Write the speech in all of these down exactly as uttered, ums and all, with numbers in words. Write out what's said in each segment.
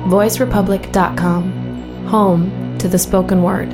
voice republic dot com, home to the spoken word.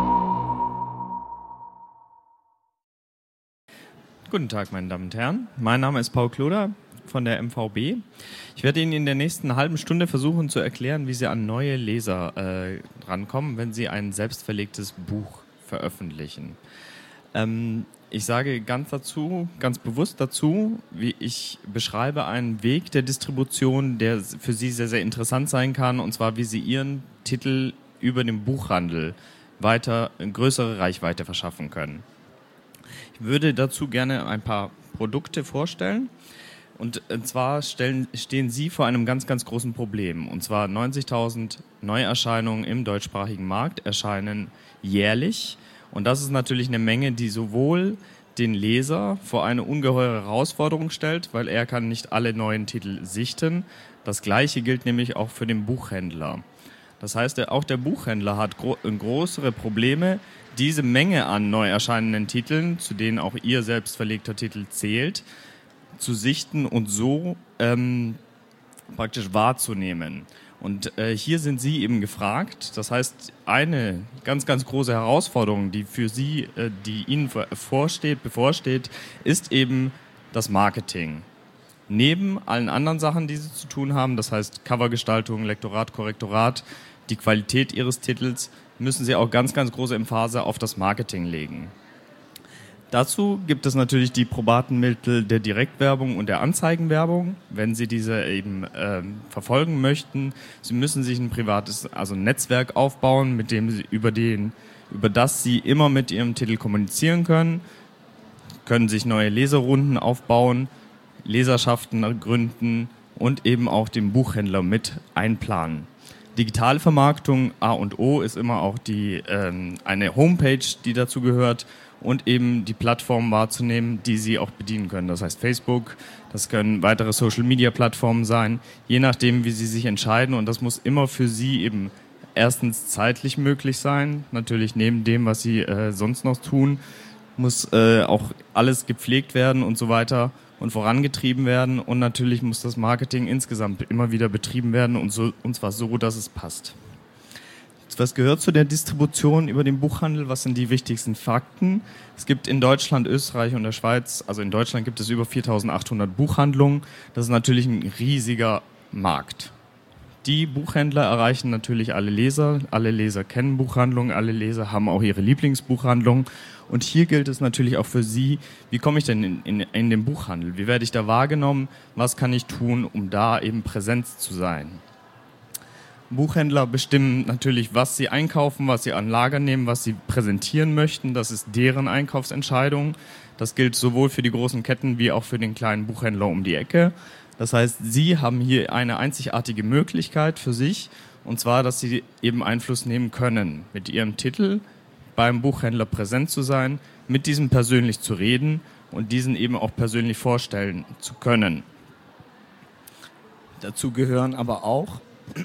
Guten Tag, meine Damen und Herren. Mein Name ist Paul Kloder von der M V B. Ich werde Ihnen in der nächsten halben Stunde versuchen zu erklären, wie Sie an neue Leser äh, rankommen, wenn Sie ein selbstverlegtes Buch veröffentlichen. Ähm, ich sage ganz dazu, ganz bewusst dazu, wie ich beschreibe einen Weg der Distribution, der für Sie sehr, sehr interessant sein kann, und zwar, wie Sie Ihren Titel über den Buchhandel weiter, eine größere Reichweite verschaffen können. Ich würde dazu gerne ein paar Produkte vorstellen. Und zwar stellen, stehen Sie vor einem ganz, ganz großen Problem. Und zwar neunzigtausend Neuerscheinungen im deutschsprachigen Markt erscheinen jährlich. Und das ist natürlich eine Menge, die sowohl den Leser vor eine ungeheure Herausforderung stellt, weil er kann nicht alle neuen Titel sichten. Das Gleiche gilt nämlich auch für den Buchhändler. Das heißt, auch der Buchhändler hat gro- größere Probleme, diese Menge an neu erscheinenden Titeln, zu denen auch Ihr selbst verlegter Titel zählt, zu sichten und so ähm, praktisch wahrzunehmen. Und äh, hier sind Sie eben gefragt. Das heißt, eine ganz, ganz große Herausforderung, die für Sie, äh, die Ihnen vorsteht, bevorsteht, ist eben das Marketing. Neben allen anderen Sachen, die Sie zu tun haben, das heißt Covergestaltung, Lektorat, Korrektorat, die Qualität Ihres Titels, müssen Sie auch ganz, ganz große Emphase auf das Marketing legen. Dazu gibt es natürlich die probaten Mittel der Direktwerbung und der Anzeigenwerbung, wenn Sie diese eben ähm, verfolgen möchten. Sie müssen sich ein privates, also ein Netzwerk aufbauen, mit dem Sie über den, über das Sie immer mit Ihrem Titel kommunizieren können, können sich neue Leserrunden aufbauen, Leserschaften gründen und eben auch den Buchhändler mit einplanen. Digitale Vermarktung A und O ist immer auch die ähm, eine Homepage, die dazu gehört, und eben die Plattformen wahrzunehmen, die Sie auch bedienen können. Das heißt Facebook, das können weitere Social-Media-Plattformen sein, je nachdem, wie Sie sich entscheiden. Und das muss immer für Sie eben erstens zeitlich möglich sein. Natürlich neben dem, was Sie äh, sonst noch tun, muss äh, auch alles gepflegt werden und so weiter und vorangetrieben werden. Und natürlich muss das Marketing insgesamt immer wieder betrieben werden, und, so, und zwar so, dass es passt. Was gehört zu der Distribution über den Buchhandel? Was sind die wichtigsten Fakten? Es gibt in Deutschland, Österreich und der Schweiz, also in Deutschland gibt es über viertausendachthundert Buchhandlungen. Das ist natürlich ein riesiger Markt. Die Buchhändler erreichen natürlich alle Leser. Alle Leser kennen Buchhandlungen, alle Leser haben auch ihre Lieblingsbuchhandlung. Und hier gilt es natürlich auch für Sie, wie komme ich denn in, in, in den Buchhandel? Wie werde ich da wahrgenommen? Was kann ich tun, um da eben präsent zu sein? Buchhändler bestimmen natürlich, was sie einkaufen, was sie an Lager nehmen, was sie präsentieren möchten. Das ist deren Einkaufsentscheidung. Das gilt sowohl für die großen Ketten wie auch für den kleinen Buchhändler um die Ecke. Das heißt, Sie haben hier eine einzigartige Möglichkeit für sich, und zwar, dass Sie eben Einfluss nehmen können, mit Ihrem Titel beim Buchhändler präsent zu sein, mit diesem persönlich zu reden und diesen eben auch persönlich vorstellen zu können. Dazu gehören aber auch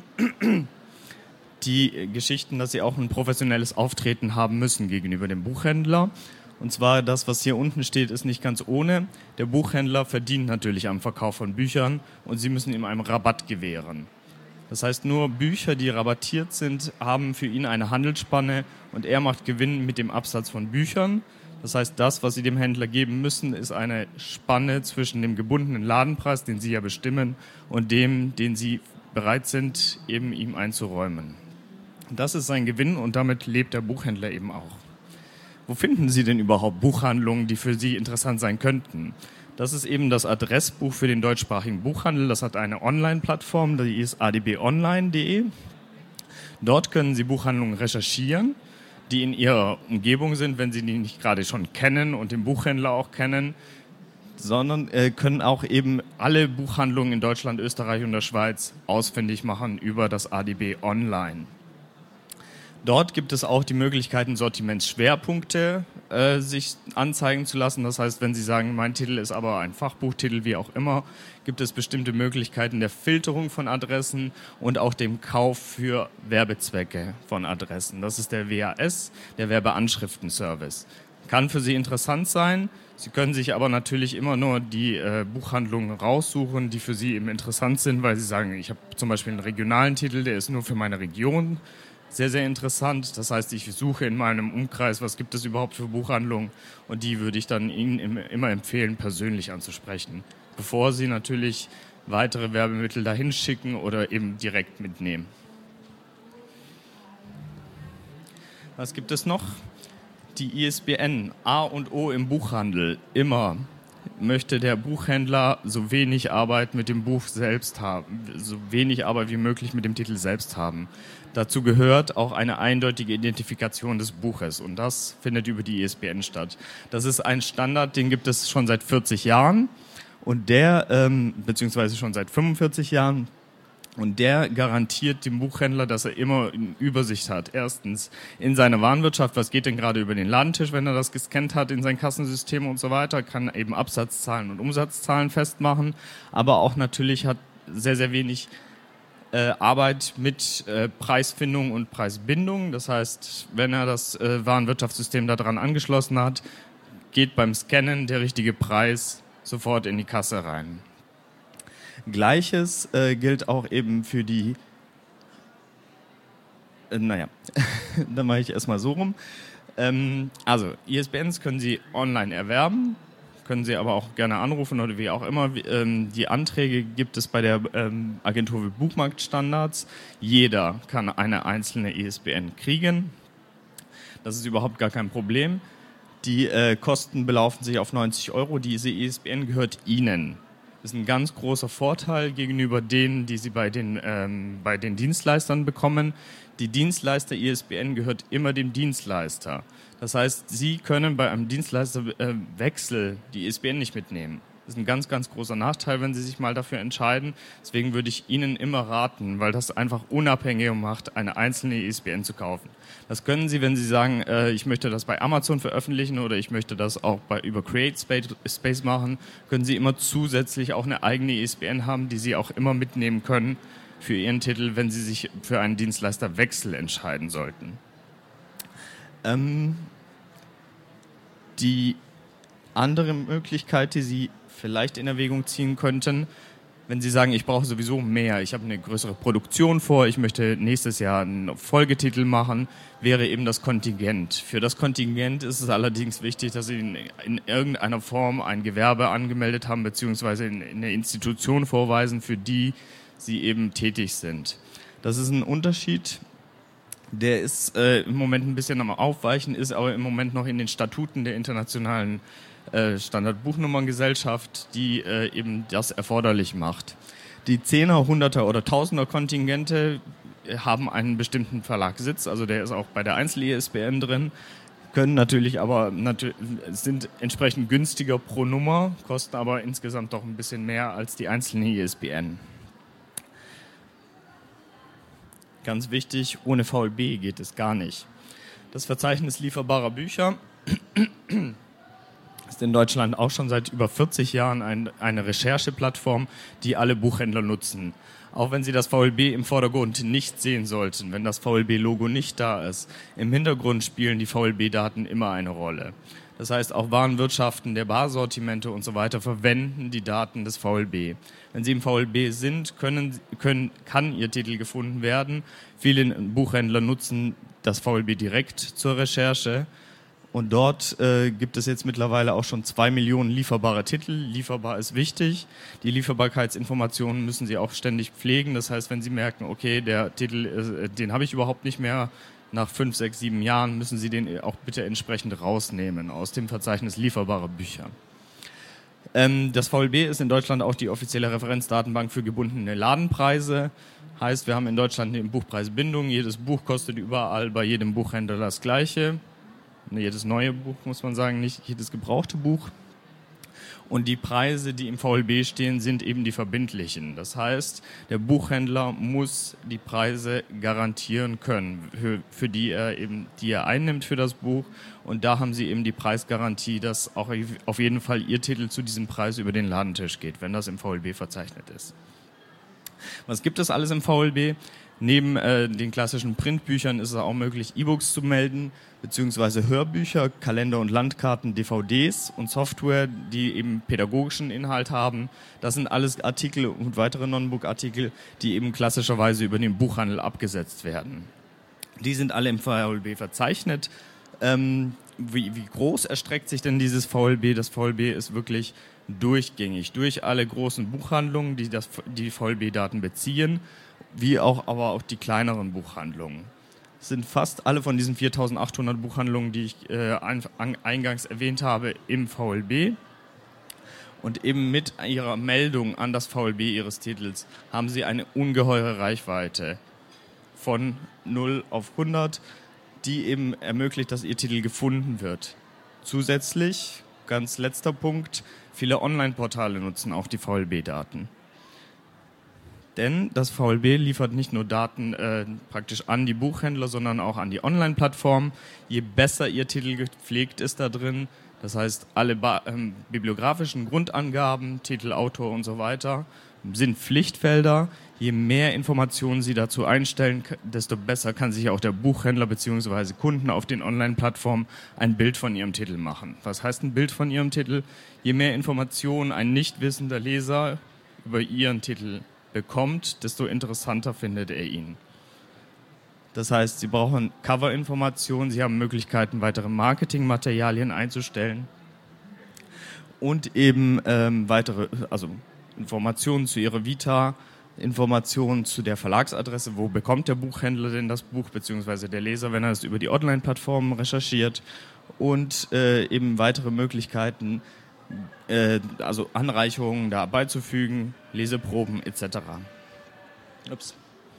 die Geschichten, dass Sie auch ein professionelles Auftreten haben müssen gegenüber dem Buchhändler. Und zwar das, was hier unten steht, ist nicht ganz ohne. Der Buchhändler verdient natürlich am Verkauf von Büchern und Sie müssen ihm einen Rabatt gewähren. Das heißt, nur Bücher, die rabattiert sind, haben für ihn eine Handelsspanne und er macht Gewinn mit dem Absatz von Büchern. Das heißt, das, was Sie dem Händler geben müssen, ist eine Spanne zwischen dem gebundenen Ladenpreis, den Sie ja bestimmen, und dem, den Sie bereit sind, eben ihm einzuräumen. Das ist sein Gewinn und damit lebt der Buchhändler eben auch. Wo finden Sie denn überhaupt Buchhandlungen, die für Sie interessant sein könnten? Das ist eben das Adressbuch für den deutschsprachigen Buchhandel. Das hat eine Online-Plattform, die ist a d b online punkt d e. Dort können Sie Buchhandlungen recherchieren, die in Ihrer Umgebung sind, wenn Sie die nicht gerade schon kennen und den Buchhändler auch kennen, sondern äh, können auch eben alle Buchhandlungen in Deutschland, Österreich und der Schweiz ausfindig machen über das A D B Online. Dort gibt es auch die Möglichkeiten, Sortimentsschwerpunkte äh, sich anzeigen zu lassen. Das heißt, wenn Sie sagen, mein Titel ist aber ein Fachbuchtitel, wie auch immer, gibt es bestimmte Möglichkeiten der Filterung von Adressen und auch dem Kauf für Werbezwecke von Adressen. Das ist der W A S, der Werbeanschriftenservice. Kann für Sie interessant sein. Sie können sich aber natürlich immer nur die äh, Buchhandlungen raussuchen, die für Sie eben interessant sind, weil Sie sagen, ich habe zum Beispiel einen regionalen Titel, der ist nur für meine Region sehr, sehr interessant. Das heißt, ich suche in meinem Umkreis, was gibt es überhaupt für Buchhandlungen, und die würde ich dann Ihnen im, immer empfehlen, persönlich anzusprechen, bevor Sie natürlich weitere Werbemittel dahin schicken oder eben direkt mitnehmen. Was gibt es noch? Die I S B N, A und O im Buchhandel. Immer möchte der Buchhändler so wenig Arbeit mit dem Buch selbst haben, so wenig Arbeit wie möglich mit dem Titel selbst haben. Dazu gehört auch eine eindeutige Identifikation des Buches, und das findet über die I S B N statt. Das ist ein Standard, den gibt es schon seit vierzig Jahren, und der, ähm, beziehungsweise schon seit fünfundvierzig Jahren, und der garantiert dem Buchhändler, dass er immer eine Übersicht hat. Erstens in seiner Warenwirtschaft, was geht denn gerade über den Ladentisch, wenn er das gescannt hat in sein Kassensystem und so weiter, kann eben Absatzzahlen und Umsatzzahlen festmachen, aber auch natürlich hat sehr, sehr wenig äh, Arbeit mit äh, Preisfindung und Preisbindung. Das heißt, wenn er das äh, Warenwirtschaftssystem daran angeschlossen hat, geht beim Scannen der richtige Preis sofort in die Kasse rein. Gleiches äh, gilt auch eben für die, äh, naja, dann mache ich erstmal so rum. Ähm, also, I S B Ns können Sie online erwerben, können Sie aber auch gerne anrufen oder wie auch immer. Ähm, die Anträge gibt es bei der ähm, Agentur für Buchmarktstandards. Jeder kann eine einzelne I S B N kriegen. Das ist überhaupt gar kein Problem. Die äh, Kosten belaufen sich auf neunzig Euro. Diese I S B N gehört Ihnen. Das ist ein ganz großer Vorteil gegenüber denen, die Sie bei den, ähm, bei den Dienstleistern bekommen. Die Dienstleister-I S B N gehört immer dem Dienstleister. Das heißt, Sie können bei einem Dienstleisterwechsel äh, die I S B N nicht mitnehmen. Das ist ein ganz, ganz großer Nachteil, wenn Sie sich mal dafür entscheiden. Deswegen würde ich Ihnen immer raten, weil das einfach unabhängiger macht, eine einzelne I S B N zu kaufen. Das können Sie, wenn Sie sagen, äh, ich möchte das bei Amazon veröffentlichen oder ich möchte das auch bei, über CreateSpace machen, können Sie immer zusätzlich auch eine eigene I S B N haben, die Sie auch immer mitnehmen können für Ihren Titel, wenn Sie sich für einen Dienstleisterwechsel entscheiden sollten. Ähm, die andere Möglichkeit, die Sie vielleicht in Erwägung ziehen könnten, wenn Sie sagen, ich brauche sowieso mehr, ich habe eine größere Produktion vor, ich möchte nächstes Jahr einen Folgetitel machen, wäre eben das Kontingent. Für das Kontingent ist es allerdings wichtig, dass Sie in, in irgendeiner Form ein Gewerbe angemeldet haben, beziehungsweise in, in eine Institution vorweisen, für die Sie eben tätig sind. Das ist ein Unterschied, der ist äh, im Moment ein bisschen am Aufweichen, ist aber im Moment noch in den Statuten der internationalen Standardbuchnummerngesellschaft, die äh, eben das erforderlich macht. Die Zehner, Hunderter oder Tausender Kontingente haben einen bestimmten Verlagssitz, also der ist auch bei der Einzel-I S B N drin, können natürlich aber natür- sind entsprechend günstiger pro Nummer, kosten aber insgesamt doch ein bisschen mehr als die einzelne I S B N. Ganz wichtig, ohne V L B geht es gar nicht. Das Verzeichnis lieferbarer Bücher ist in Deutschland auch schon seit über vierzig Jahren ein, eine Rechercheplattform, die alle Buchhändler nutzen. Auch wenn Sie das V L B im Vordergrund nicht sehen sollten, wenn das V L B-Logo nicht da ist, im Hintergrund spielen die V L B-Daten immer eine Rolle. Das heißt, auch Warenwirtschaften der Barsortimente und so weiter verwenden die Daten des V L B. Wenn Sie im V L B sind, können, können, kann Ihr Titel gefunden werden. Viele Buchhändler nutzen das V L B direkt zur Recherche. Und dort äh, gibt es jetzt mittlerweile auch schon zwei Millionen lieferbare Titel. Lieferbar ist wichtig. Die Lieferbarkeitsinformationen müssen Sie auch ständig pflegen. Das heißt, wenn Sie merken, okay, der Titel, äh, den habe ich überhaupt nicht mehr, nach fünf, sechs, sieben Jahren müssen Sie den auch bitte entsprechend rausnehmen aus dem Verzeichnis lieferbarer Bücher. Ähm, das V L B ist in Deutschland auch die offizielle Referenzdatenbank für gebundene Ladenpreise. Heißt, wir haben in Deutschland eine Buchpreisbindung. Jedes Buch kostet überall bei jedem Buchhändler das Gleiche. Jedes neue Buch, muss man sagen, nicht jedes gebrauchte Buch. Und die Preise, die im V L B stehen, sind eben die verbindlichen. Das heißt, der Buchhändler muss die Preise garantieren können, für, für die er eben, die er einnimmt für das Buch. Und da haben Sie eben die Preisgarantie, dass auch auf jeden Fall Ihr Titel zu diesem Preis über den Ladentisch geht, wenn das im V L B verzeichnet ist. Was gibt es alles im V L B? Neben äh, den klassischen Printbüchern ist es auch möglich, E-Books zu melden, beziehungsweise Hörbücher, Kalender und Landkarten, D V Ds und Software, die eben pädagogischen Inhalt haben. Das sind alles Artikel und weitere Non-Book-Artikel, die eben klassischerweise über den Buchhandel abgesetzt werden. Die sind alle im V L B verzeichnet. Ähm, wie, wie groß erstreckt sich denn dieses V L B? Das V L B ist wirklich durchgängig durch alle großen Buchhandlungen, die das, die V L B-Daten beziehen, wie auch aber auch die kleineren Buchhandlungen. Es sind fast alle von diesen viertausendachthundert Buchhandlungen, die ich äh, ein, an, eingangs erwähnt habe, im V L B. Und eben mit ihrer Meldung an das V L B ihres Titels haben sie eine ungeheure Reichweite von null auf hundert, die eben ermöglicht, dass ihr Titel gefunden wird. Zusätzlich, ganz letzter Punkt, viele Online-Portale nutzen auch die V L B-Daten. Denn das V L B liefert nicht nur Daten äh, praktisch an die Buchhändler, sondern auch an die Online-Plattform. Je besser ihr Titel gepflegt ist da drin, das heißt alle ba- ähm, bibliografischen Grundangaben, Titel, Autor und so weiter, sind Pflichtfelder. Je mehr Informationen Sie dazu einstellen, desto besser kann sich auch der Buchhändler bzw. Kunden auf den Online-Plattformen ein Bild von Ihrem Titel machen. Was heißt ein Bild von Ihrem Titel? Je mehr Informationen ein nicht wissender Leser über Ihren Titel bekommt, desto interessanter findet er ihn. Das heißt, Sie brauchen Cover-Informationen, Sie haben Möglichkeiten, weitere Marketingmaterialien einzustellen und eben ähm, weitere, also Informationen zu Ihrer Vita, Informationen zu der Verlagsadresse, wo bekommt der Buchhändler denn das Buch, beziehungsweise der Leser, wenn er es über die Online-Plattformen recherchiert, und äh, eben weitere Möglichkeiten, äh, also Anreicherungen da beizufügen, Leseproben et cetera. Ups.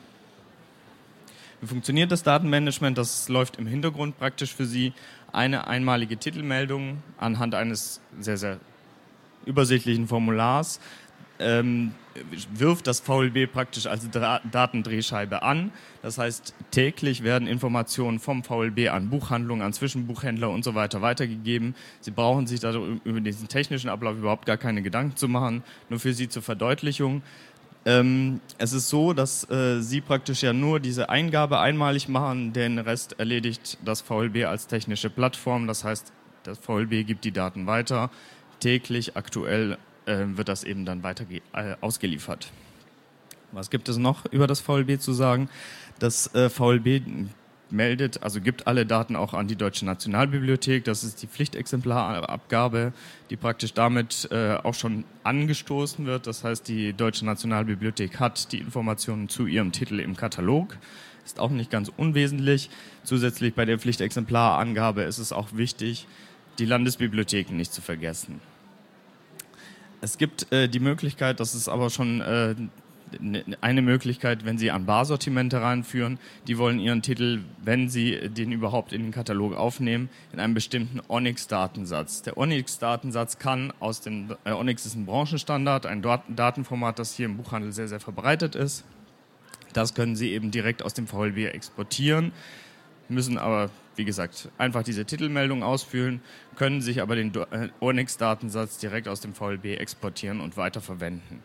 Wie funktioniert das Datenmanagement? Das läuft im Hintergrund praktisch für Sie. Eine einmalige Titelmeldung anhand eines sehr, sehr übersichtlichen Formulars ähm, wirft das V L B praktisch als Dra- Datendrehscheibe an. Das heißt, täglich werden Informationen vom V L B an Buchhandlungen, an Zwischenbuchhändler und so weiter weitergegeben. Sie brauchen sich da über diesen technischen Ablauf überhaupt gar keine Gedanken zu machen, nur für Sie zur Verdeutlichung. Ähm, es ist so, dass äh, Sie praktisch ja nur diese Eingabe einmalig machen, den Rest erledigt das V L B als technische Plattform. Das heißt, das V L B gibt die Daten weiter, täglich, aktuell äh, wird das eben dann weiter ge- äh, ausgeliefert. Was gibt es noch über das V L B zu sagen? Das äh, V L B meldet, also gibt alle Daten auch an die Deutsche Nationalbibliothek. Das ist die Pflichtexemplarabgabe, die praktisch damit äh, auch schon angestoßen wird. Das heißt, die Deutsche Nationalbibliothek hat die Informationen zu ihrem Titel im Katalog. Ist auch nicht ganz unwesentlich. Zusätzlich bei der Pflichtexemplarangabe ist es auch wichtig, die Landesbibliotheken nicht zu vergessen. Es gibt äh, die Möglichkeit, das ist aber schon äh, eine Möglichkeit, wenn Sie an Barsortimente reinführen, die wollen Ihren Titel, wenn Sie den überhaupt in den Katalog aufnehmen, in einem bestimmten Onyx-Datensatz. Der Onyx-Datensatz kann aus dem, äh, Onyx ist ein Branchenstandard, ein Datenformat, das hier im Buchhandel sehr, sehr verbreitet ist. Das können Sie eben direkt aus dem V L B exportieren, müssen aber, wie gesagt, einfach diese Titelmeldung ausfüllen, können sich aber den äh, Onyx-Datensatz direkt aus dem V L B exportieren und weiterverwenden.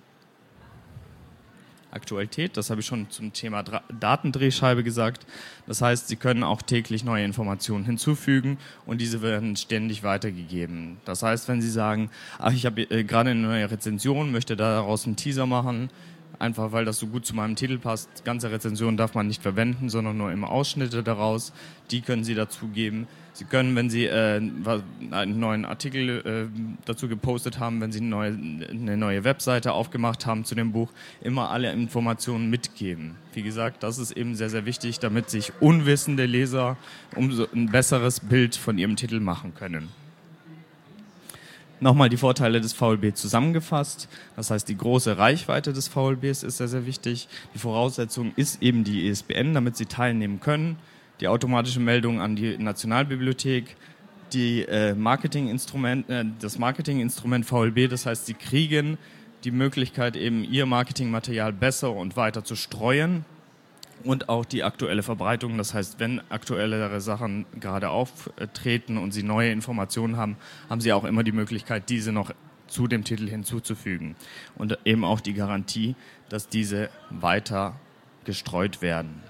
Aktualität, das habe ich schon zum Thema Dra- Datendrehscheibe gesagt. Das heißt, Sie können auch täglich neue Informationen hinzufügen und diese werden ständig weitergegeben. Das heißt, wenn Sie sagen, ach, ich habe äh, gerade eine neue Rezension, möchte daraus einen Teaser machen, einfach weil das so gut zu meinem Titel passt. Ganze Rezensionen darf man nicht verwenden, sondern nur immer Ausschnitte daraus. Die können Sie dazugeben. Sie können, wenn Sie äh, einen neuen Artikel äh, dazu gepostet haben, wenn Sie eine neue, eine neue Webseite aufgemacht haben zu dem Buch, immer alle Informationen mitgeben. Wie gesagt, das ist eben sehr, sehr wichtig, damit sich unwissende Leser umso ein besseres Bild von ihrem Titel machen können. Nochmal die Vorteile des V L B zusammengefasst. Das heißt, die große Reichweite des V L Bs ist sehr, sehr wichtig. Die Voraussetzung ist eben die I S B N, damit Sie teilnehmen können. Die automatische Meldung an die Nationalbibliothek, die, äh, Marketinginstrument, äh, das Marketinginstrument V L B. Das heißt, Sie kriegen die Möglichkeit, eben Ihr Marketingmaterial besser und weiter zu streuen. Und auch die aktuelle Verbreitung, das heißt, wenn aktuellere Sachen gerade auftreten und Sie neue Informationen haben, haben Sie auch immer die Möglichkeit, diese noch zu dem Titel hinzuzufügen. Und eben auch die Garantie, dass diese weiter gestreut werden.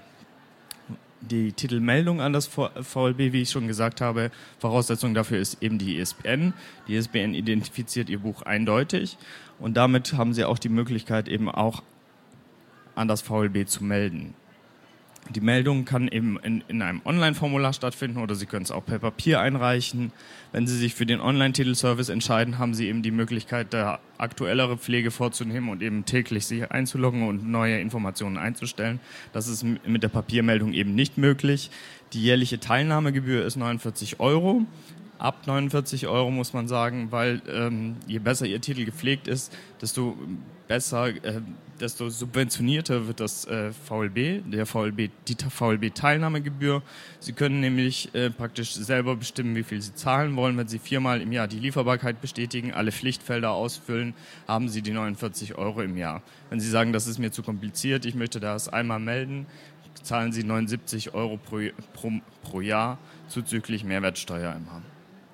Die Titelmeldung an das V L B, wie ich schon gesagt habe, Voraussetzung dafür ist eben die I S B N. Die I S B N identifiziert Ihr Buch eindeutig und damit haben Sie auch die Möglichkeit, eben auch an das V L B zu melden. Die Meldung kann eben in, in einem Online-Formular stattfinden oder Sie können es auch per Papier einreichen. Wenn Sie sich für den Online-Titelservice entscheiden, haben Sie eben die Möglichkeit, da aktuellere Pflege vorzunehmen und eben täglich sich einzuloggen und neue Informationen einzustellen. Das ist mit der Papiermeldung eben nicht möglich. Die jährliche Teilnahmegebühr ist neunundvierzig Euro. Ab neunundvierzig Euro muss man sagen, weil ähm, je besser Ihr Titel gepflegt ist, desto besser, äh, desto subventionierter wird das äh, V L B, der V L B, die V L B-Teilnahmegebühr. Sie können nämlich äh, praktisch selber bestimmen, wie viel Sie zahlen wollen. Wenn Sie viermal im Jahr die Lieferbarkeit bestätigen, alle Pflichtfelder ausfüllen, haben Sie die neunundvierzig Euro im Jahr. Wenn Sie sagen, das ist mir zu kompliziert, ich möchte das einmal melden, zahlen Sie neunundsiebzig Euro pro, pro, pro Jahr zuzüglich Mehrwertsteuer im Jahr.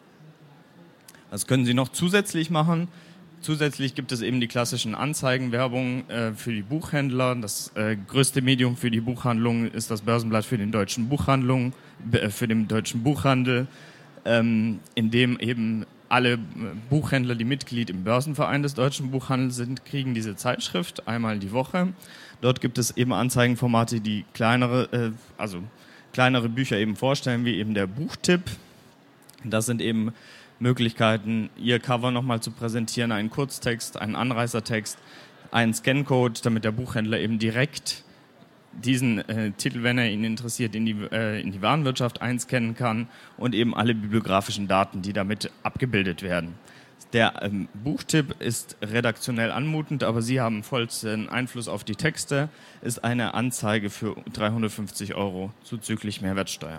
Das können Sie noch zusätzlich machen. Zusätzlich gibt es eben die klassischen Anzeigenwerbung äh, für die Buchhändler. Das äh, größte Medium für die Buchhandlung ist das Börsenblatt für den deutschen Buchhandlung, äh, für den deutschen Buchhandel, ähm, in dem eben alle Buchhändler, die Mitglied im Börsenverein des deutschen Buchhandels sind, kriegen diese Zeitschrift einmal die Woche. Dort gibt es eben Anzeigenformate, die kleinere, äh, also kleinere Bücher eben vorstellen, wie eben der Buchtipp. Das sind eben Möglichkeiten, Ihr Cover nochmal zu präsentieren, einen Kurztext, einen Anreißertext, einen Scancode, damit der Buchhändler eben direkt diesen äh, Titel, wenn er ihn interessiert, in die, äh, in die Warenwirtschaft einscannen kann und eben alle bibliografischen Daten, die damit abgebildet werden. Der ähm, Buchtipp ist redaktionell anmutend, aber Sie haben vollsten Einfluss auf die Texte, ist eine Anzeige für dreihundertfünfzig Euro zuzüglich Mehrwertsteuer.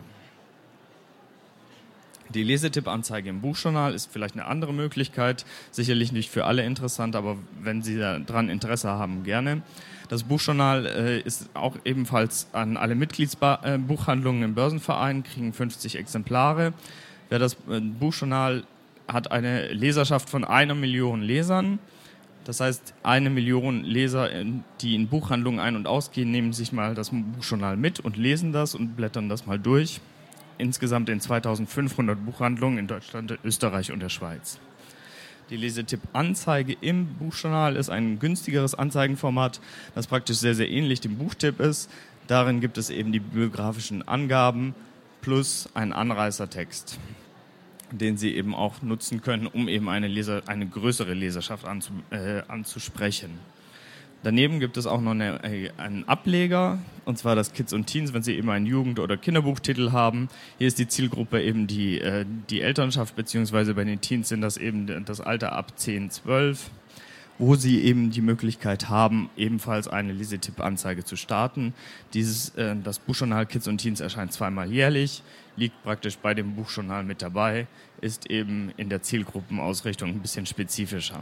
Die Lesetippanzeige im Buchjournal ist vielleicht eine andere Möglichkeit, sicherlich nicht für alle interessant, aber wenn Sie daran Interesse haben, gerne. Das Buchjournal äh, ist auch ebenfalls an alle Mitgliedsbuchhandlungen im Börsenverein, kriegen fünfzig Exemplare. Wer das äh, Buchjournal hat eine Leserschaft von einer Million Lesern. Das heißt, eine Million Leser, die in Buchhandlungen ein- und ausgehen, nehmen sich mal das Buchjournal mit und lesen das und blättern das mal durch. Insgesamt in zweitausendfünfhundert Buchhandlungen in Deutschland, Österreich und der Schweiz. Die Lesetippanzeige im Buchjournal ist ein günstigeres Anzeigenformat, das praktisch sehr, sehr ähnlich dem Buchtipp ist. Darin gibt es eben die bibliografischen Angaben plus einen Anreißertext, den Sie eben auch nutzen können, um eben eine, Leser, eine größere Leserschaft anzu, äh, anzusprechen. Daneben gibt es auch noch eine, einen Ableger, und zwar das Kids und Teens, wenn Sie eben einen Jugend- oder Kinderbuchtitel haben. Hier ist die Zielgruppe eben die, die Elternschaft, beziehungsweise bei den Teens sind das eben das Alter ab zehn, zwölf, wo Sie eben die Möglichkeit haben, ebenfalls eine Lesetippanzeige zu starten. Dieses, das Buchjournal Kids und Teens erscheint zweimal jährlich, liegt praktisch bei dem Buchjournal mit dabei, ist eben in der Zielgruppenausrichtung ein bisschen spezifischer.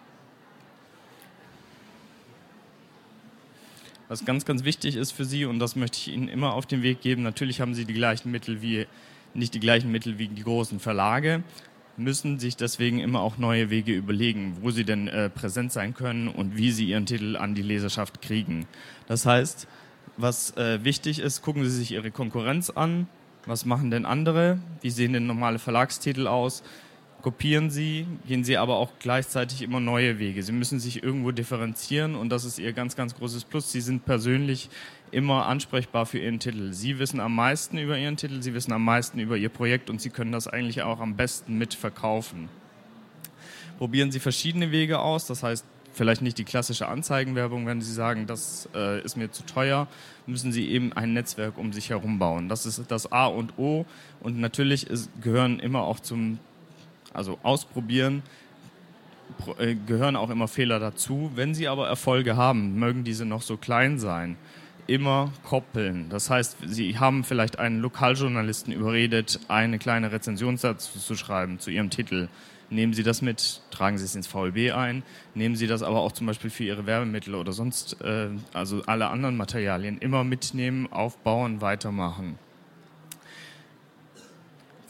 Was ganz, ganz wichtig ist für Sie, und das möchte ich Ihnen immer auf den Weg geben, natürlich haben Sie die gleichen Mittel wie, nicht die gleichen Mittel wie die großen Verlage, müssen sich deswegen immer auch neue Wege überlegen, wo Sie denn äh, präsent sein können und wie Sie Ihren Titel an die Leserschaft kriegen. Das heißt, was äh, wichtig ist, gucken Sie sich Ihre Konkurrenz an, was machen denn andere, wie sehen denn normale Verlagstitel aus, kopieren Sie, gehen Sie aber auch gleichzeitig immer neue Wege. Sie müssen sich irgendwo differenzieren und das ist Ihr ganz, ganz großes Plus. Sie sind persönlich immer ansprechbar für Ihren Titel. Sie wissen am meisten über Ihren Titel, Sie wissen am meisten über Ihr Projekt und Sie können das eigentlich auch am besten mitverkaufen. Probieren Sie verschiedene Wege aus, das heißt vielleicht nicht die klassische Anzeigenwerbung, wenn Sie sagen, das äh, ist mir zu teuer, müssen Sie eben ein Netzwerk um sich herum bauen. Das ist das A und O und natürlich ist, gehören immer auch zum Also ausprobieren, äh, gehören auch immer Fehler dazu. Wenn Sie aber Erfolge haben, mögen diese noch so klein sein, immer koppeln. Das heißt, Sie haben vielleicht einen Lokaljournalisten überredet, eine kleine Rezension dazu zu schreiben, zu Ihrem Titel. Nehmen Sie das mit, tragen Sie es ins V L B ein, nehmen Sie das aber auch zum Beispiel für Ihre Werbemittel oder sonst, äh, also alle anderen Materialien, immer mitnehmen, aufbauen, weitermachen.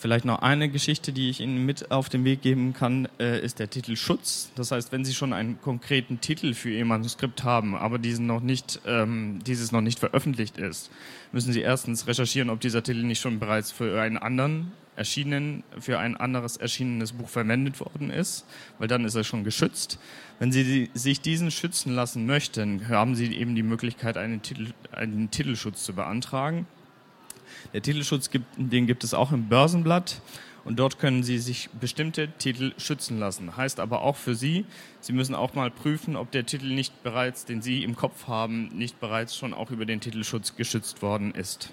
Vielleicht noch eine Geschichte, die ich Ihnen mit auf den Weg geben kann, äh, ist der Titelschutz. Das heißt, wenn Sie schon einen konkreten Titel für Ihr Manuskript haben, aber diesen noch nicht, ähm, dieses noch nicht veröffentlicht ist, müssen Sie erstens recherchieren, ob dieser Titel nicht schon bereits für einen anderen erschienen, für ein anderes erschienenes Buch verwendet worden ist, weil dann ist er schon geschützt. Wenn Sie die, sich diesen schützen lassen möchten, haben Sie eben die Möglichkeit, einen, Titel, einen Titelschutz zu beantragen. Der Titelschutz, gibt, den gibt es auch im Börsenblatt und dort können Sie sich bestimmte Titel schützen lassen. Heißt aber auch für Sie, Sie müssen auch mal prüfen, ob der Titel nicht bereits, den Sie im Kopf haben, nicht bereits schon auch über den Titelschutz geschützt worden ist.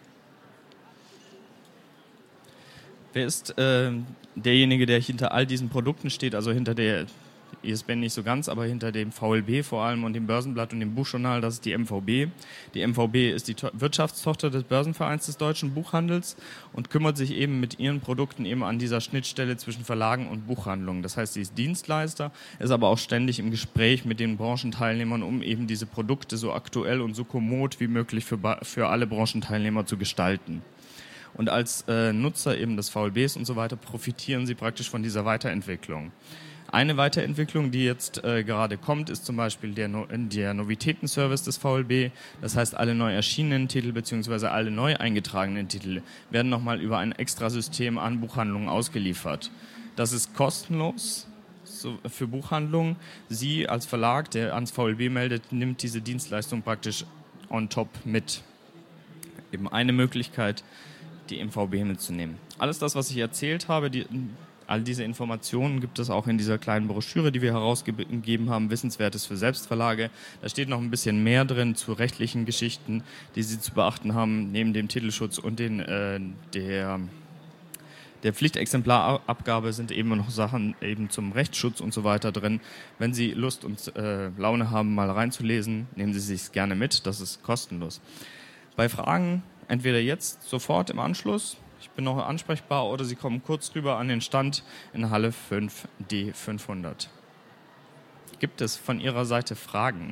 Wer ist äh, derjenige, der hinter all diesen Produkten steht, also hinter der I S B N nicht so ganz, aber hinter dem V L B vor allem und dem Börsenblatt und dem Buchjournal, das ist die M V B. Die M V B ist die to- Wirtschaftstochter des Börsenvereins des deutschen Buchhandels und kümmert sich eben mit ihren Produkten eben an dieser Schnittstelle zwischen Verlagen und Buchhandlungen. Das heißt, sie ist Dienstleister, ist aber auch ständig im Gespräch mit den Branchenteilnehmern, um eben diese Produkte so aktuell und so kommod wie möglich für, ba- für alle Branchenteilnehmer zu gestalten. Und als äh, Nutzer eben des V L Bs und so weiter profitieren sie praktisch von dieser Weiterentwicklung. Eine Weiterentwicklung, die jetzt äh, gerade kommt, ist zum Beispiel der, no- der Novitätenservice des V L B. Das heißt, alle neu erschienenen Titel bzw. alle neu eingetragenen Titel werden nochmal über ein Extrasystem an Buchhandlungen ausgeliefert. Das ist kostenlos so, für Buchhandlungen. Sie als Verlag, der ans V L B meldet, nimmt diese Dienstleistung praktisch on top mit. Eben eine Möglichkeit, die M V B mitzunehmen. Alles das, was ich erzählt habe, die, all diese Informationen gibt es auch in dieser kleinen Broschüre, die wir herausgegeben haben, Wissenswertes für Selbstverlage. Da steht noch ein bisschen mehr drin zu rechtlichen Geschichten, die Sie zu beachten haben, neben dem Titelschutz und den, äh, der, der Pflichtexemplarabgabe sind eben noch Sachen eben zum Rechtsschutz und so weiter drin. Wenn Sie Lust und äh, Laune haben, mal reinzulesen, nehmen Sie es sich gerne mit, das ist kostenlos. Bei Fragen entweder jetzt, sofort im Anschluss, ich bin noch ansprechbar, oder Sie kommen kurz rüber an den Stand in Halle fünf D fünfhundert. Gibt es von Ihrer Seite Fragen?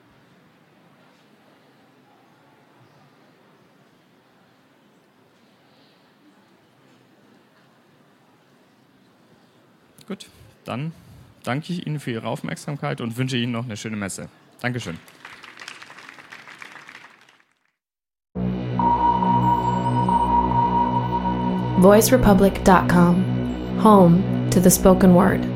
Gut, dann danke ich Ihnen für Ihre Aufmerksamkeit und wünsche Ihnen noch eine schöne Messe. Dankeschön. voice republic dot com, home to the spoken word.